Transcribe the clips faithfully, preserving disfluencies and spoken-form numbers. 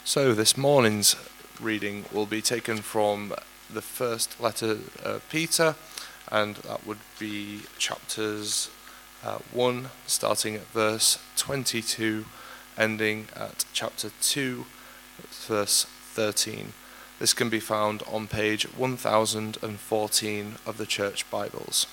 So this morning's reading will be taken from the first letter of Peter, and that would be chapters uh, one, starting at verse twenty-two, ending at chapter two, verse thirteen. This can be found on page one thousand fourteen of the Church Bibles.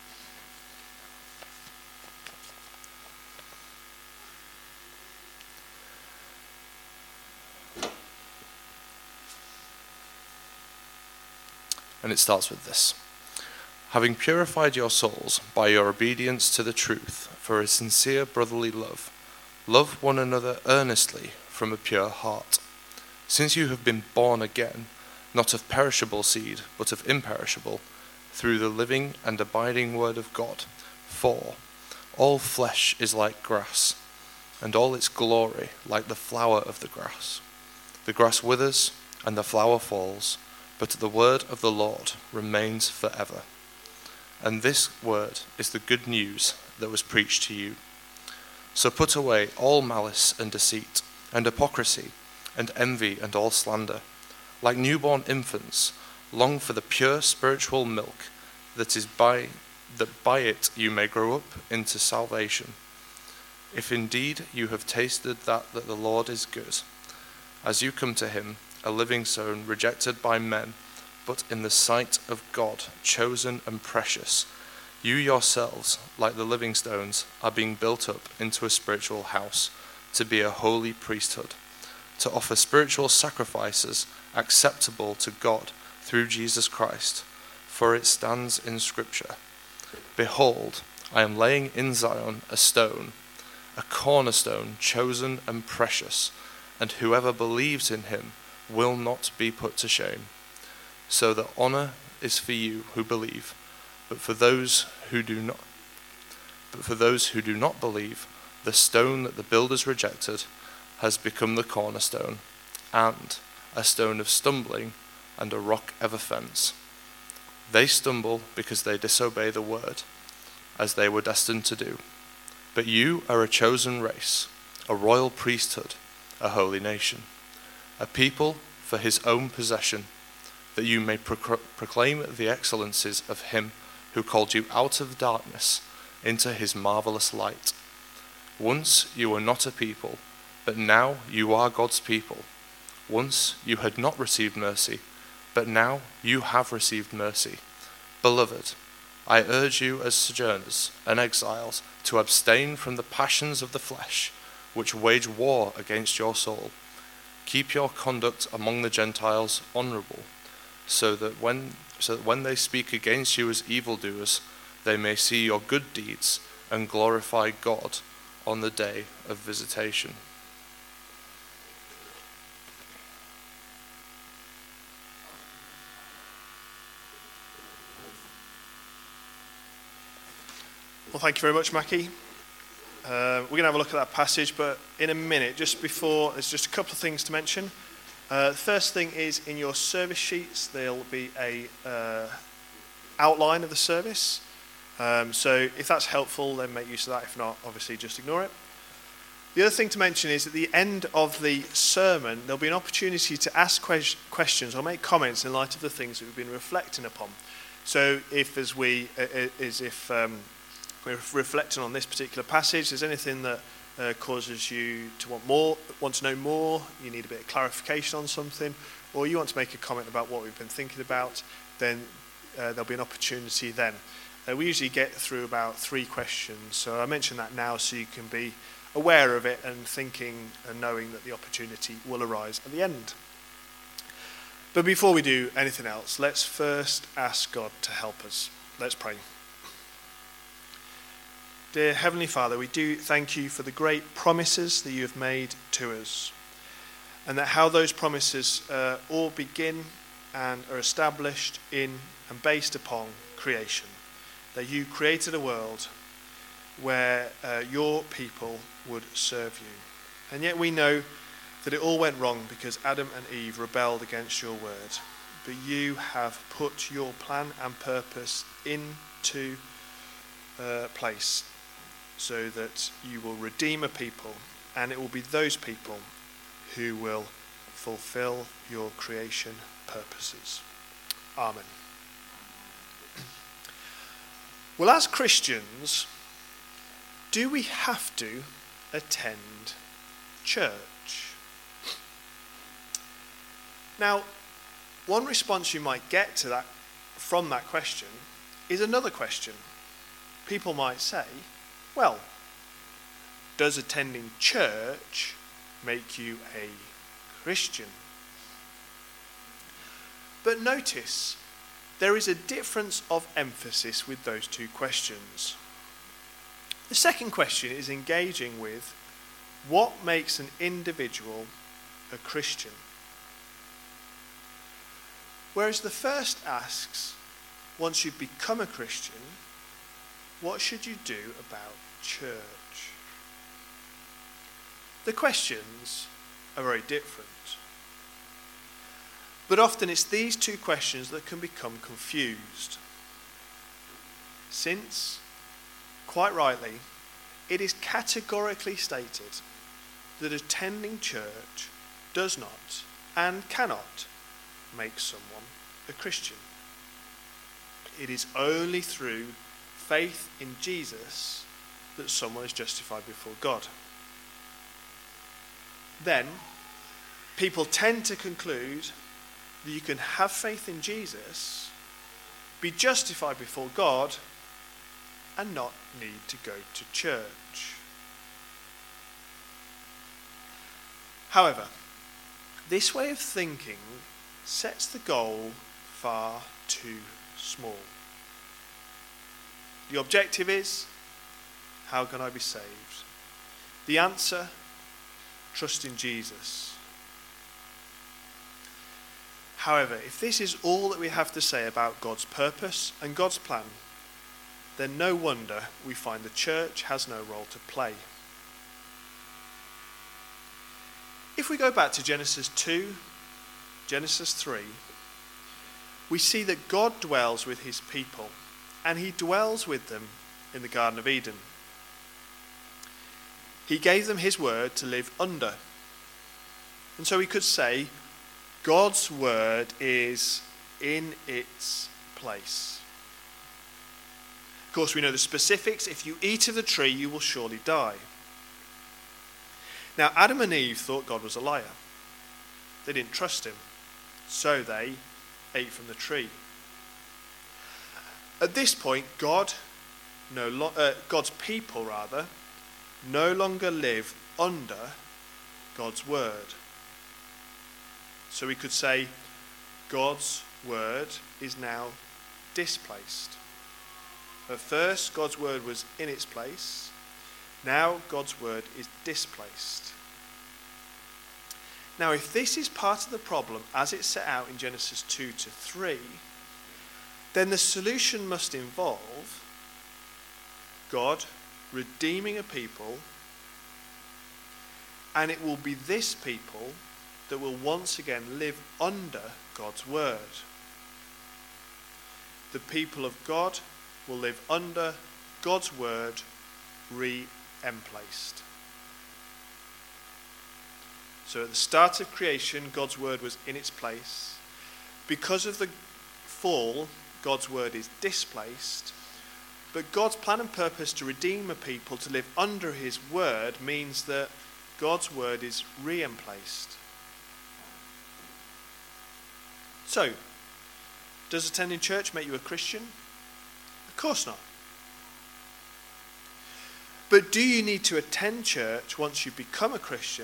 And it starts with this. Having purified your souls by your obedience to the truth for a sincere brotherly love, love one another earnestly from a pure heart. Since you have been born again, not of perishable seed, but of imperishable, through the living and abiding word of God. For all flesh is like grass, and all its glory like the flower of the grass. The grass withers, and the flower falls, but the word of the Lord remains forever. And this word is the good news that was preached to you. So put away all malice and deceit, and hypocrisy, and envy, and all slander. Like newborn infants, long for the pure spiritual milk, that is by that by it you may grow up into salvation. If indeed you have tasted that, that the Lord is good, as you come to him, a living stone rejected by men, but in the sight of God, chosen and precious. You yourselves, like the living stones, are being built up into a spiritual house, to be a holy priesthood, to offer spiritual sacrifices acceptable to God through Jesus Christ. For it stands in Scripture, Behold, I am laying in Zion a stone, a cornerstone chosen and precious, and whoever believes in him will not be put to shame. So the honor is for you who believe, but for those who do not but for those who do not believe, the stone that the builders rejected has become the cornerstone, and a stone of stumbling and a rock of offense. They stumble because they disobey the word, as they were destined to do. But you are a chosen race, a royal priesthood, a holy nation, a people for his own possession, that you may procl- proclaim the excellencies of him who called you out of darkness into his marvelous light. Once you were not a people, but now you are God's people. Once you had not received mercy, but now you have received mercy. Beloved, I urge you as sojourners and exiles to abstain from the passions of the flesh, which wage war against your soul. Keep your conduct among the Gentiles honorable, so that when so that when they speak against you as evildoers, they may see your good deeds and glorify God on the day of visitation. Well, thank you very much, Mackie. Uh, we're going to have a look at that passage, but in a minute, just before, there's just a couple of things to mention. Uh, the first thing is in your service sheets, there'll be a uh, outline of the service. Um, so if that's helpful, then make use of that. If not, obviously just ignore it. The other thing to mention is at the end of the sermon, there'll be an opportunity to ask que- questions or make comments in light of the things that we've been reflecting upon. So if, as we, uh, is if um, we're reflecting on this particular passage, there's anything that uh, causes you to want more, want to know more, you need a bit of clarification on something, or you want to make a comment about what we've been thinking about, then uh, there'll be an opportunity then. Uh, we usually get through about three questions, so I mention that now so you can be aware of it and thinking and knowing that the opportunity will arise at the end. But before we do anything else, let's first ask God to help us. Let's pray. Dear Heavenly Father, we do thank you for the great promises that you have made to us, and that how those promises uh, all begin and are established in and based upon creation. That you created a world where uh, your people would serve you. And yet we know that it all went wrong because Adam and Eve rebelled against your word. But you have put your plan and purpose into uh, place, so that you will redeem a people, and it will be those people who will fulfill your creation purposes. Amen. Well, as Christians, do we have to attend church? Now, one response you might get to that from that question is another question. People might say, well, does attending church make you a Christian? But notice, there is a difference of emphasis with those two questions. The second question is engaging with what makes an individual a Christian, whereas the first asks, once you've become a Christian, what should you do about church? The questions are very different. But often it's these two questions that can become confused. Since, quite rightly, it is categorically stated that attending church does not and cannot make someone a Christian. It is only through faith in Jesus that someone is justified before God. Then, people tend to conclude that you can have faith in Jesus, be justified before God, and not need to go to church. However, this way of thinking sets the goal far too small. The objective is, how can I be saved? The answer, trust in Jesus. However, if this is all that we have to say about God's purpose and God's plan, then no wonder we find the church has no role to play. If we go back to Genesis two, Genesis three, we see that God dwells with his people, and he dwells with them in the Garden of Eden. He gave them his word to live under. And so we could say, God's word is in its place. Of course, we know the specifics. If you eat of the tree, you will surely die. Now, Adam and Eve thought God was a liar. They didn't trust him, so they ate from the tree. At this point, God, no lo- uh, God's people rather, no longer live under God's word. So we could say God's word is now displaced. At first, God's word was in its place. Now, God's word is displaced. Now, if this is part of the problem as it's set out in Genesis two to three, then the solution must involve God redeeming a people, and it will be this people that will once again live under God's word. The people of God will live under God's word re-emplaced. So at the start of creation, God's word was in its place. Because of the fall, God's word is displaced. But God's plan and purpose to redeem a people to live under his word means that God's word is re-emplaced. So, does attending church make you a Christian? Of course not. But do you need to attend church once you become a Christian?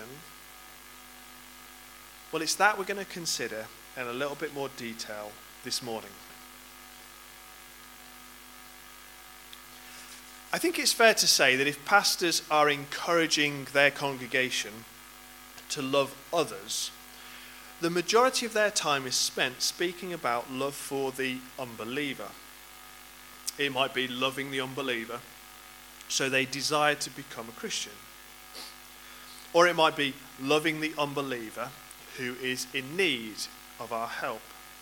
Well, it's that we're going to consider in a little bit more detail this morning. I think it's fair to say that if pastors are encouraging their congregation to love others, the majority of their time is spent speaking about love for the unbeliever. It might be loving the unbeliever, so they desire to become a Christian. Or it might be loving the unbeliever who is in need of our help.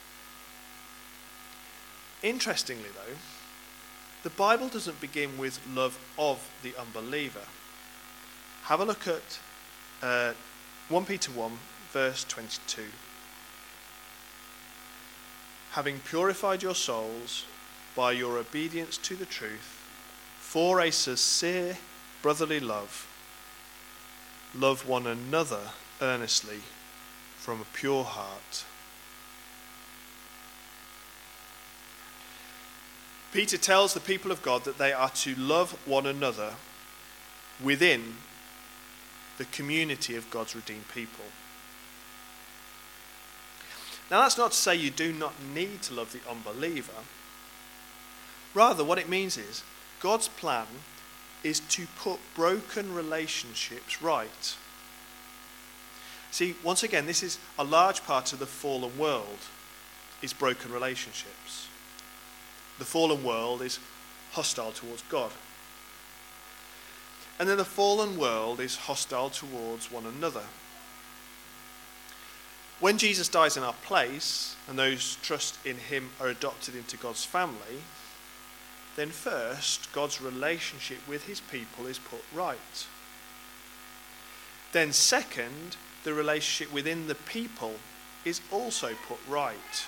Interestingly, though, the Bible doesn't begin with love of the unbeliever. Have a look at uh, First Peter one, verse twenty-two. Having purified your souls by your obedience to the truth, for a sincere brotherly love, love one another earnestly from a pure heart. Peter tells the people of God that they are to love one another within the community of God's redeemed people. Now, that's not to say you do not need to love the unbeliever. Rather, what it means is God's plan is to put broken relationships right. See, once again, this is a large part of the fallen world, is broken relationships. The fallen world is hostile towards God. And then the fallen world is hostile towards one another. When Jesus dies in our place, and those trust in him are adopted into God's family, then first, God's relationship with his people is put right. Then second, the relationship within the people is also put right.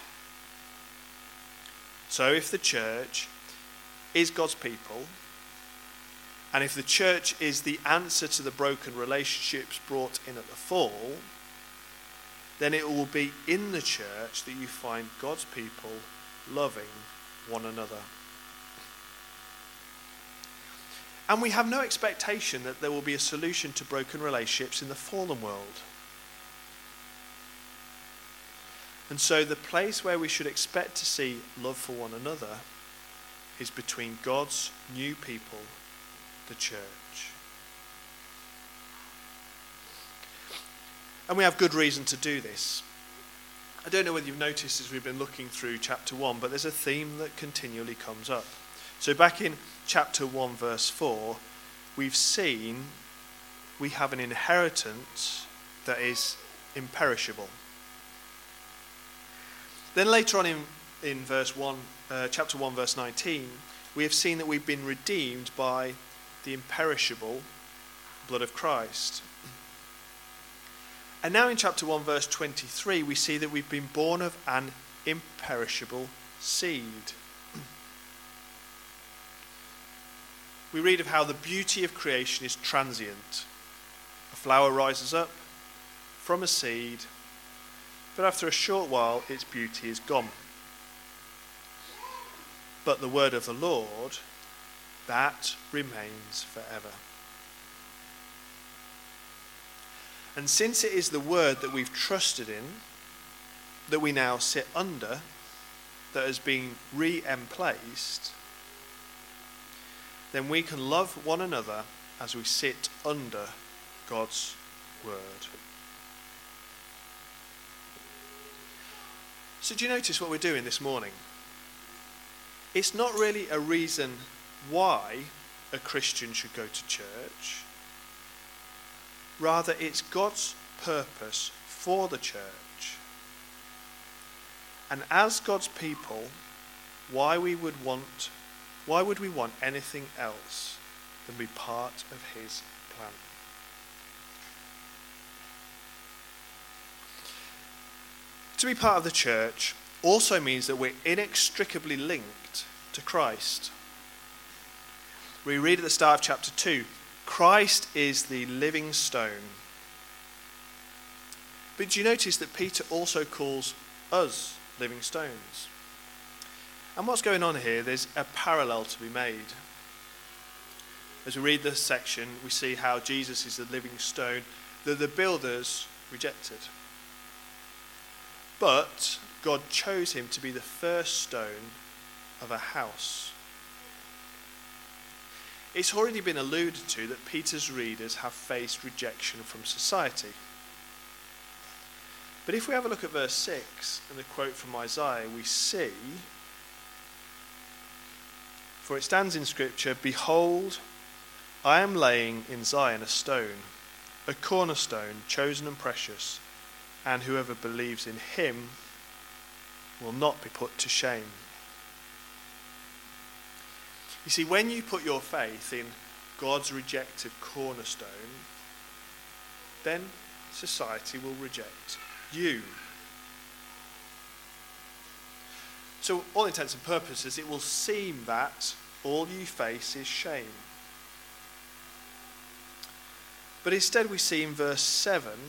So if the church is God's people, and if the church is the answer to the broken relationships brought in at the fall, then it will be in the church that you find God's people loving one another. And we have no expectation that there will be a solution to broken relationships in the fallen world. And so the place where we should expect to see love for one another is between God's new people, the church. And we have good reason to do this. I don't know whether you've noticed as we've been looking through chapter one, but there's a theme that continually comes up. So back in chapter one, verse four, we've seen we have an inheritance that is imperishable. Then later on in, in verse one, uh, chapter one, verse nineteen, we have seen that we've been redeemed by the imperishable blood of Christ. And now in chapter one, verse twenty-three, we see that we've been born of an imperishable seed. We read of how the beauty of creation is transient. A flower rises up from a seed, but after a short while its beauty is gone. But the word of the Lord, that remains forever. And since it is the word that we've trusted in, that we now sit under, that has been re-emplaced, then we can love one another as we sit under God's word. So do you notice what we're doing this morning? It's not really a reason why a Christian should go to church. Rather, it's God's purpose for the church. And as God's people, why we would want, why would we want anything else than be part of his plan? To be part of the church also means that we're inextricably linked to Christ. We read at the start of chapter two, Christ is the living stone. But do you notice that Peter also calls us living stones? And what's going on here? There's a parallel to be made. As we read this section, we see how Jesus is the living stone that the builders rejected. But God chose him to be the first stone of a house. It's already been alluded to that Peter's readers have faced rejection from society. But if we have a look at verse six and the quote from Isaiah, we see, for it stands in Scripture, "Behold, I am laying in Zion a stone, a cornerstone, chosen and precious, and whoever believes in him will not be put to shame." You see, when you put your faith in God's rejected cornerstone, then society will reject you. So, all intents and purposes, it will seem that all you face is shame. But instead we see in verse seven,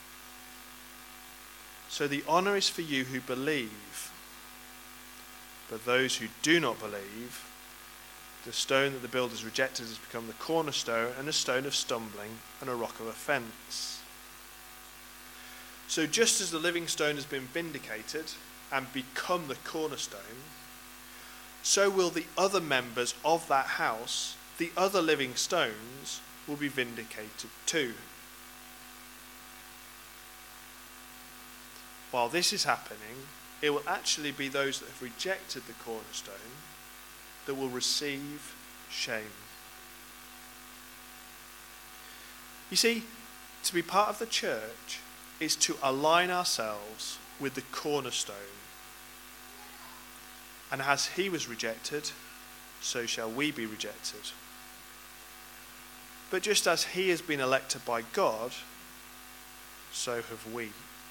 so the honour is for you who believe, but those who do not believe, the stone that the builders rejected has become the cornerstone and a stone of stumbling and a rock of offence. So just as the living stone has been vindicated and become the cornerstone, so will the other members of that house, the other living stones, will be vindicated too. While this is happening, it will actually be those that have rejected the cornerstone that will receive shame. You see, to be part of the church is to align ourselves with the cornerstone. And as he was rejected, so shall we be rejected. But just as he has been elected by God, so have we.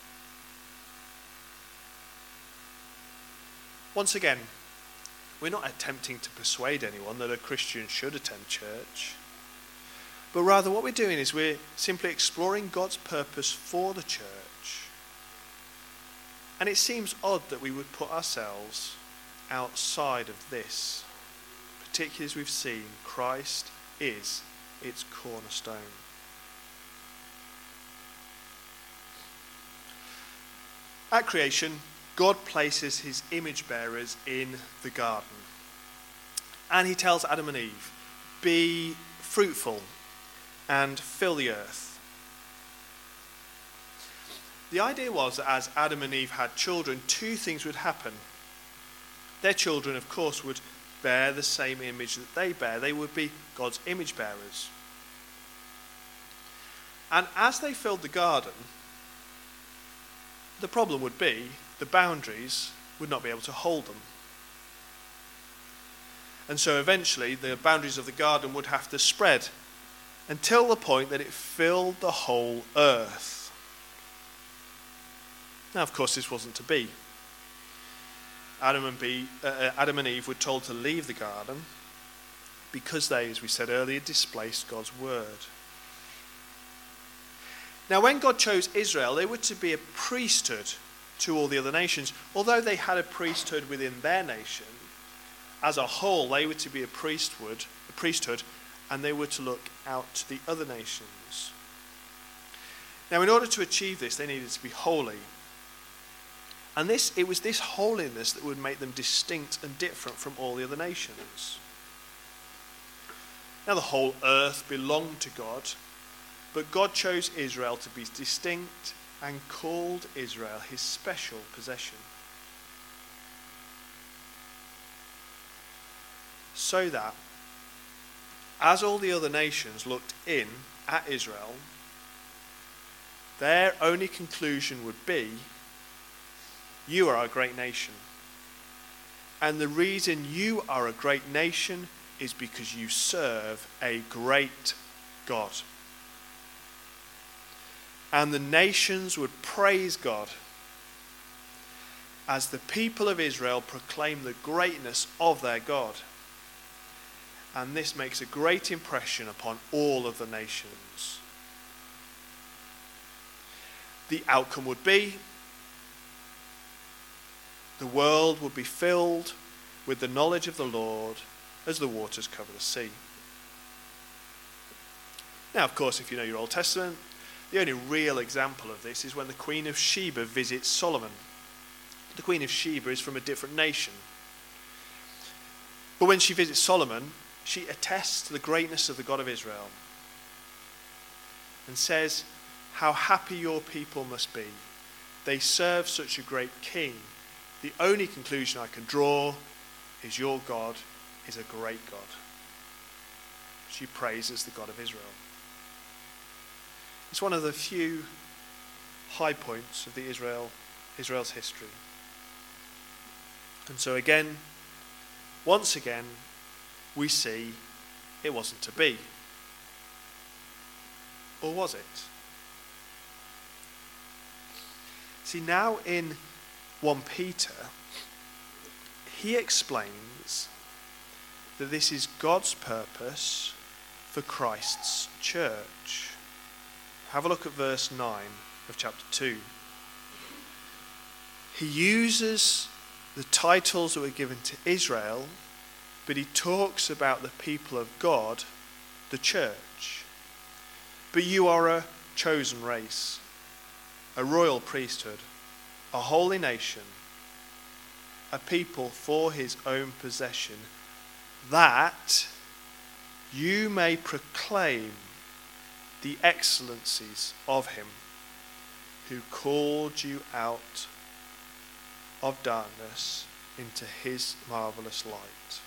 Once again, we're not attempting to persuade anyone that a Christian should attend church, but rather what we're doing is we're simply exploring God's purpose for the church. And it seems odd that we would put ourselves outside of this, particularly as we've seen Christ is its cornerstone. At creation, God places his image bearers in the garden. And he tells Adam and Eve, be fruitful and fill the earth. The idea was that as Adam and Eve had children, two things would happen. Their children, of course, would bear the same image that they bear. They would be God's image bearers. And as they filled the garden, the problem would be the boundaries would not be able to hold them. And so eventually the boundaries of the garden would have to spread until the point that it filled the whole earth. Now, of course, this wasn't to be. Adam and, Be, uh, Adam and Eve were told to leave the garden because they, as we said earlier, displaced God's word. Now, when God chose Israel, they were to be a priesthood to all the other nations. Although they had a priesthood within their nation, as a whole, they were to be a priesthood, a priesthood, and they were to look out to the other nations. Now, in order to achieve this, they needed to be holy. And this, it was this holiness that would make them distinct and different from all the other nations. Now, the whole earth belonged to God, but God chose Israel to be distinct and called Israel his special possession. So that, as all the other nations looked in at Israel, their only conclusion would be, you are a great nation. And the reason you are a great nation is because you serve a great God. And the nations would praise God as the people of Israel proclaim the greatness of their God. And this makes a great impression upon all of the nations. The outcome would be the world would be filled with the knowledge of the Lord as the waters cover the sea. Now, of course, if you know your Old Testament, the only real example of this is when the Queen of Sheba visits Solomon. The Queen of Sheba is from a different nation. But when she visits Solomon, she attests to the greatness of the God of Israel and says, how happy your people must be. They serve such a great king. The only conclusion I can draw is your God is a great God. She praises the God of Israel. It's one of the few high points of the Israel, Israel's history. And so again, once again, we see it wasn't to be. Or was it? See, now in First Peter, he explains that this is God's purpose for Christ's church. Have a look at verse nine of chapter two. He uses the titles that were given to Israel, but he talks about the people of God, the church. But you are a chosen race, a royal priesthood, a holy nation, a people for his own possession, that you may proclaim the excellencies of him who called you out of darkness into his marvelous light.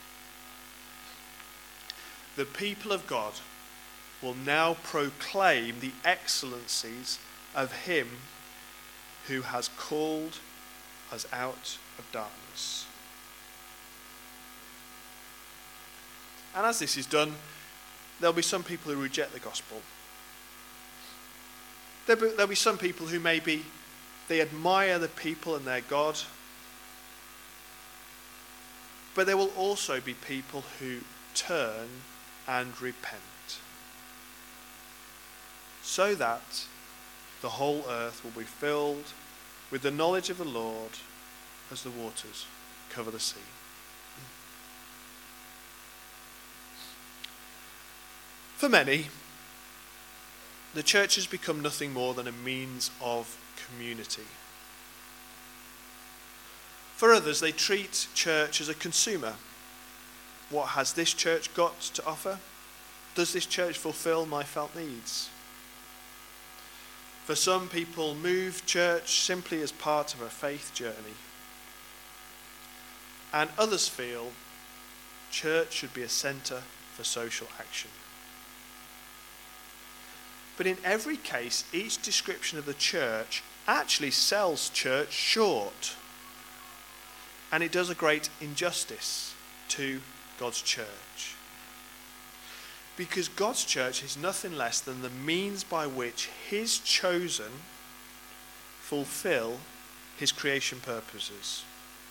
The people of God will now proclaim the excellencies of him who has called us out of darkness. And as this is done, there'll be some people who reject the gospel. There'll be, there'll be some people who maybe they admire the people and their God. But there will also be people who turn and repent, so that the whole earth will be filled with the knowledge of the Lord as the waters cover the sea. For many, the church has become nothing more than a means of community. For others, they treat church as a consumer. What has this church got to offer? Does this church fulfill my felt needs? For some people, move church simply as part of a faith journey. And others feel church should be a centre for social action. But in every case, each description of the church actually sells church short. And it does a great injustice to God's church. Because God's church is nothing less than the means by which his chosen fulfill his creation purposes.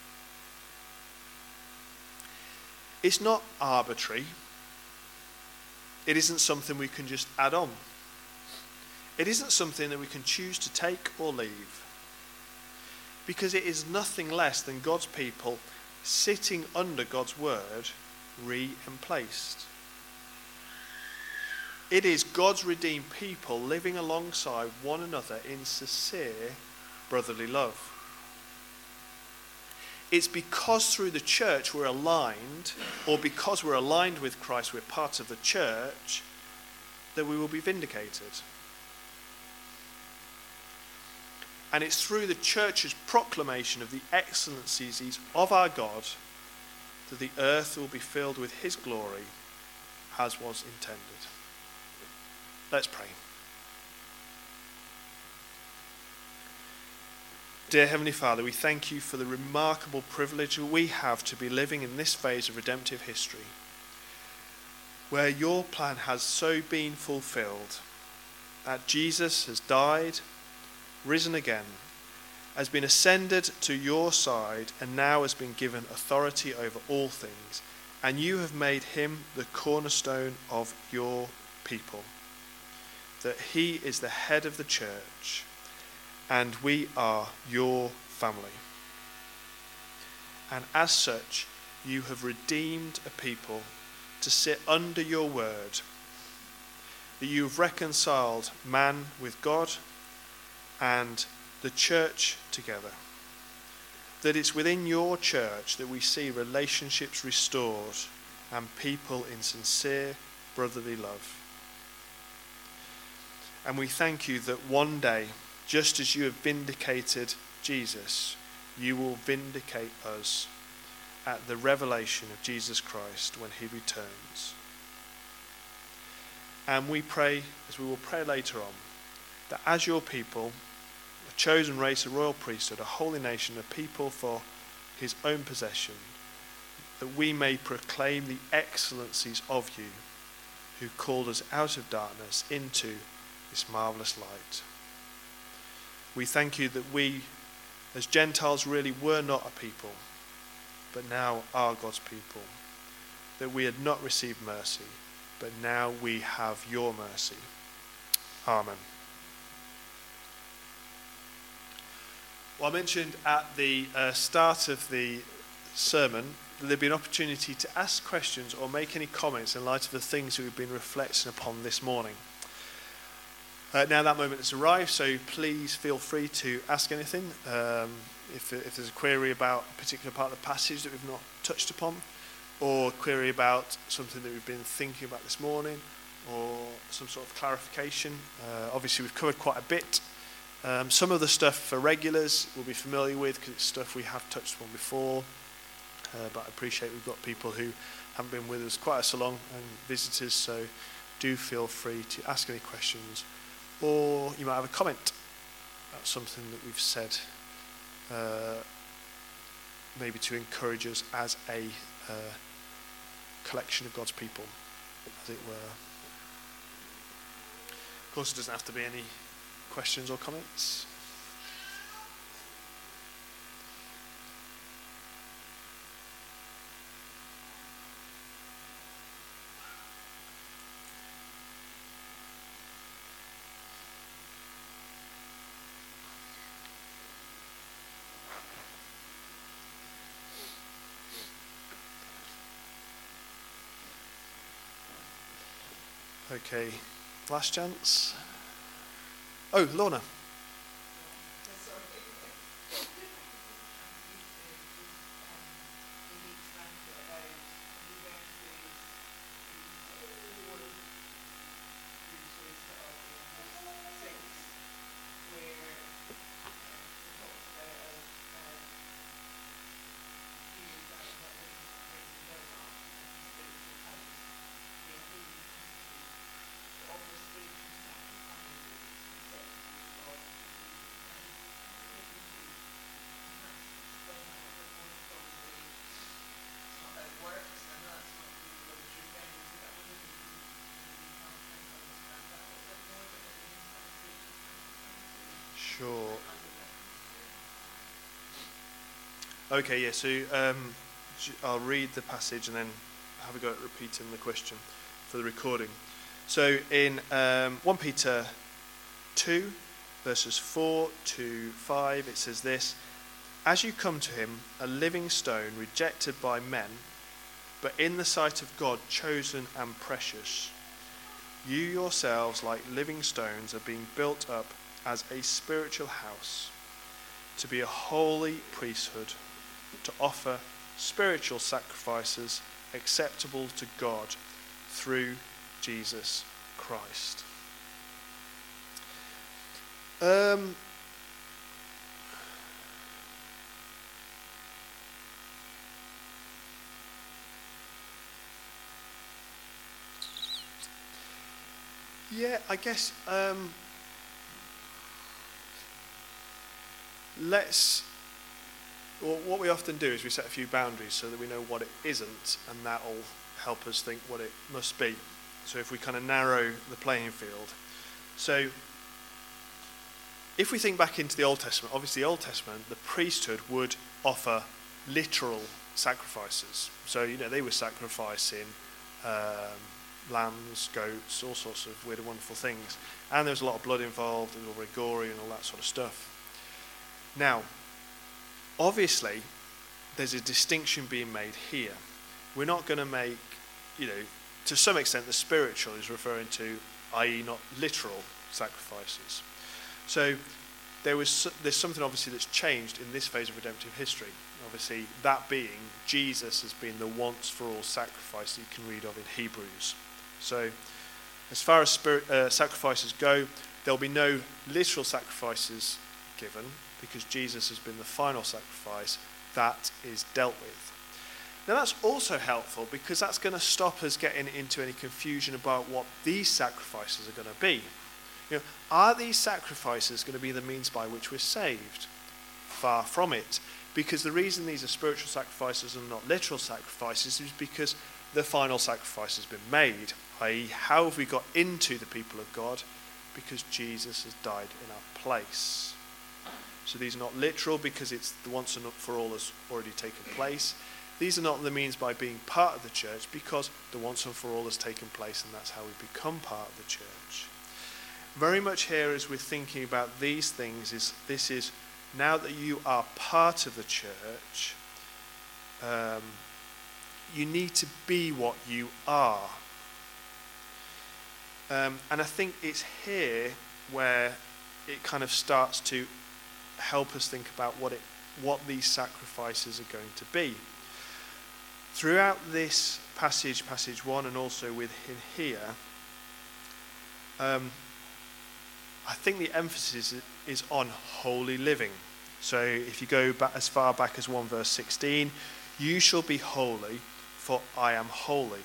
It's not arbitrary. It isn't something we can just add on. It isn't something that we can choose to take or leave. Because it is nothing less than God's people sitting under God's word, re-emplaced. It is God's redeemed people living alongside one another in sincere brotherly love. It's because through the church we're aligned, or because we're aligned with Christ, we're part of the church, that we will be vindicated. And it's through the church's proclamation of the excellencies of our God that the earth will be filled with his glory as was intended. Let's pray. Dear Heavenly Father, we thank you for the remarkable privilege we have to be living in this phase of redemptive history, where your plan has so been fulfilled, that Jesus has died, risen again, has been ascended to your side, and now has been given authority over all things, and you have made him the cornerstone of your people, that he is the head of the church, and we are your family. And as such, you have redeemed a people to sit under your word, that you have reconciled man with God and the church together. That it's within your church that we see relationships restored and people in sincere brotherly love. And we thank you that one day, just as you have vindicated Jesus, you will vindicate us at the revelation of Jesus Christ when he returns. And we pray, as we will pray later on, that as your people, a chosen race, a royal priesthood, a holy nation, a people for his own possession, that we may proclaim the excellencies of you, who called us out of darkness into this marvelous light. We thank you that we, as Gentiles, really were not a people, but now are God's people. That we had not received mercy, but now we have your mercy. Amen. Well, I mentioned at the uh, start of the sermon that there'd be an opportunity to ask questions or make any comments in light of the things that we've been reflecting upon this morning. Uh, now that moment has arrived, so please feel free to ask anything. Um, if, if there's a query about a particular part of the passage that we've not touched upon, or a query about something that we've been thinking about this morning, or some sort of clarification. Uh, obviously, we've covered quite a bit. Um, some of the stuff for regulars we'll be familiar with because it's stuff we have touched upon before. Uh, but I appreciate we've got people who haven't been with us quite so long and visitors, so do feel free to ask any questions. Or you might have a comment about something that we've said, uh, maybe to encourage us as a uh, collection of God's people, as it were. Of course, it doesn't have to be any questions or comments. Okay, last chance. Oh, Lorna. Sure. Okay, yeah, so um, I'll read the passage and then have a go at repeating the question for the recording. So in um, First Peter two, verses four to five, it says this: "As you come to him, a living stone rejected by men, but in the sight of God chosen and precious, you yourselves, like living stones, are being built up as a spiritual house, to be a holy priesthood, to offer spiritual sacrifices acceptable to God through Jesus Christ." Um, yeah, I guess um, let's, well, what we often do is we set a few boundaries so that we know what it isn't, and that will help us think what it must be. So if we kind of narrow the playing field. So if we think back into the Old Testament, obviously the Old Testament, the priesthood would offer literal sacrifices. So, you know, they were sacrificing um, lambs, goats, all sorts of weird and wonderful things. And there was a lot of blood involved, it was all very gory and all that sort of stuff. Now, obviously, there's a distinction being made here. We're not going to make, you know, to some extent the spiritual is referring to, that is not literal sacrifices. So there was there's something obviously that's changed in this phase of redemptive history. Obviously, that being Jesus has been the once for all sacrifice that you can read of in Hebrews. So as far as spirit, uh, sacrifices go, there'll be no literal sacrifices given, because Jesus has been the final sacrifice that is dealt with. Now that's also helpful because that's going to stop us getting into any confusion about what these sacrifices are going to be. You know, are these sacrifices going to be the means by which we're saved? Far from it. Because the reason these are spiritual sacrifices and not literal sacrifices is because the final sacrifice has been made, that is, how have we got into the people of God? Because Jesus has died in our place. So these are not literal because it's the once and for all has already taken place. These are not the means by being part of the church because the once and for all has taken place, and that's how we become part of the church. Very much here as we're thinking about these things is this is now that you are part of the church, um, you need to be what you are. Um, and I think it's here where it kind of starts to help us think about what it, what these sacrifices are going to be. Throughout this passage, passage one, and also within here, um, I think the emphasis is on holy living. So if you go back as far back as one verse sixteen, you shall be holy, for I am holy.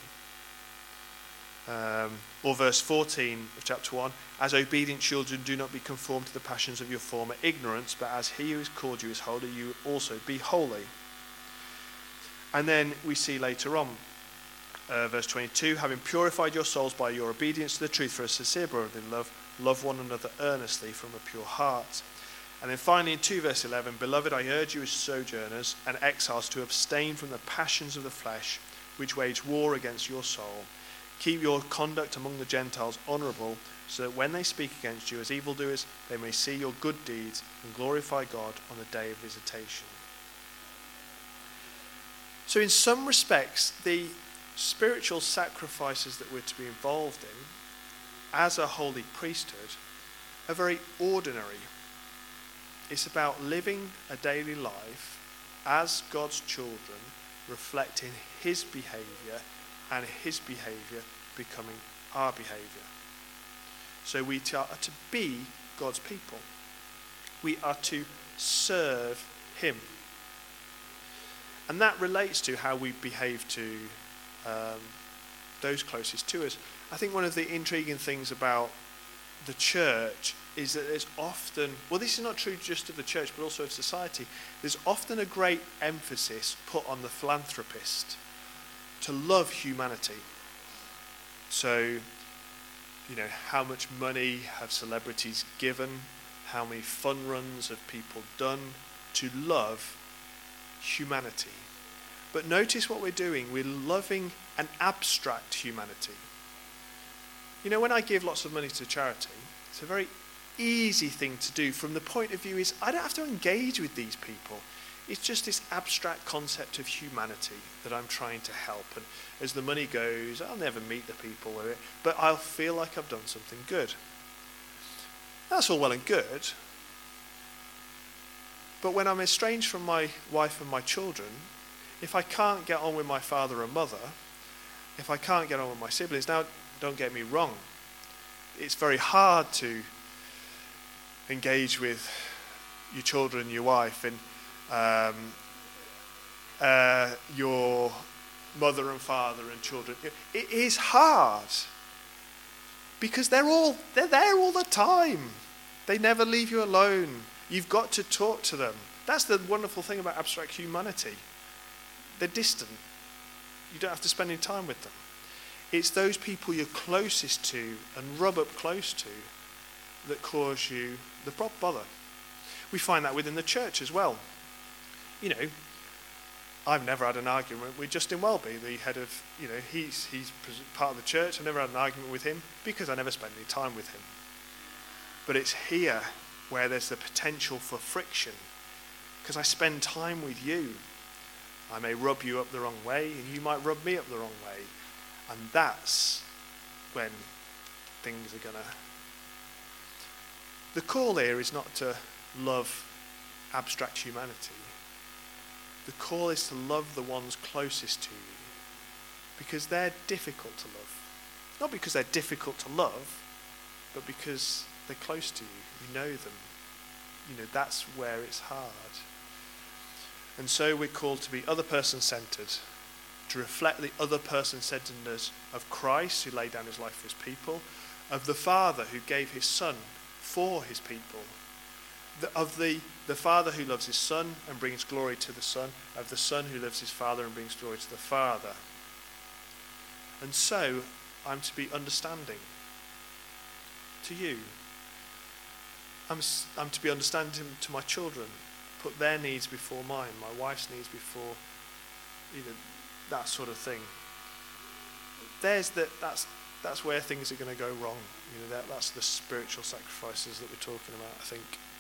Um, or verse fourteen of chapter one, as obedient children, do not be conformed to the passions of your former ignorance, but as he who has called you is holy, you also be holy. And then we see later on, uh, verse twenty-two, having purified your souls by your obedience to the truth for a sincere brotherly love, love one another earnestly from a pure heart. And then finally in two verse eleven, beloved, I urge you as sojourners and exiles to abstain from the passions of the flesh, which wage war against your soul. Keep your conduct among the Gentiles honourable, so that when they speak against you as evildoers, they may see your good deeds and glorify God on the day of visitation. So in some respects, the spiritual sacrifices that we're to be involved in as a holy priesthood are very ordinary. It's about living a daily life as God's children, reflecting his behaviour and his behaviour becoming our behaviour. So we are to be God's people. We are to serve him. And that relates to how we behave to um, those closest to us. I think one of the intriguing things about the church is that there's often, well, this is not true just of the church, but also of society, there's often a great emphasis put on the philanthropist to love humanity. So, you know, how much money have celebrities given? How many fun runs have people done to love humanity? But notice what we're doing. We're loving an abstract humanity. You know, when I give lots of money to charity, it's a very easy thing to do from the point of view is I don't have to engage with these people. It's just this abstract concept of humanity that I'm trying to help. And as the money goes, I'll never meet the people with it, but I'll feel like I've done something good. That's all well and good. But when I'm estranged from my wife and my children, if I can't get on with my father and mother, if I can't get on with my siblings, now don't get me wrong, it's very hard to engage with your children, your wife, and um, uh, your mother and father and children. It is hard because they're all they're there all the time. They never leave you alone. You've got to talk to them. That's the wonderful thing about abstract humanity. They're distant. You don't have to spend any time with them. It's those people you're closest to and rub up close to that cause you the bother. We find that within the church as well. You know, I've never had an argument with Justin Welby, the head of, you know, he's he's part of the church. I've never had an argument with him because I never spend any time with him. But it's here where there's the potential for friction because I spend time with you. I may rub you up the wrong way and you might rub me up the wrong way. And that's when things are going to... The call here is not to love abstract humanity. The call is to love the ones closest to you because they're difficult to love. Not because they're difficult to love, but because they're close to you. You know them. You know, that's where it's hard. And so we're called to be other person centered, to reflect the other person centeredness of Christ, who laid down his life for his people, of the Father who gave his Son for his people, the, of the, the Father who loves his Son and brings glory to the Son, of the Son who loves his Father and brings glory to the Father. And so I'm to be understanding to you. I'm, I'm to be understanding to my children, put their needs before mine, my wife's needs before, you know, that sort of thing. There's that. That's that's where things are going to go wrong. You know, that that's the spiritual sacrifices that we're talking about, I think.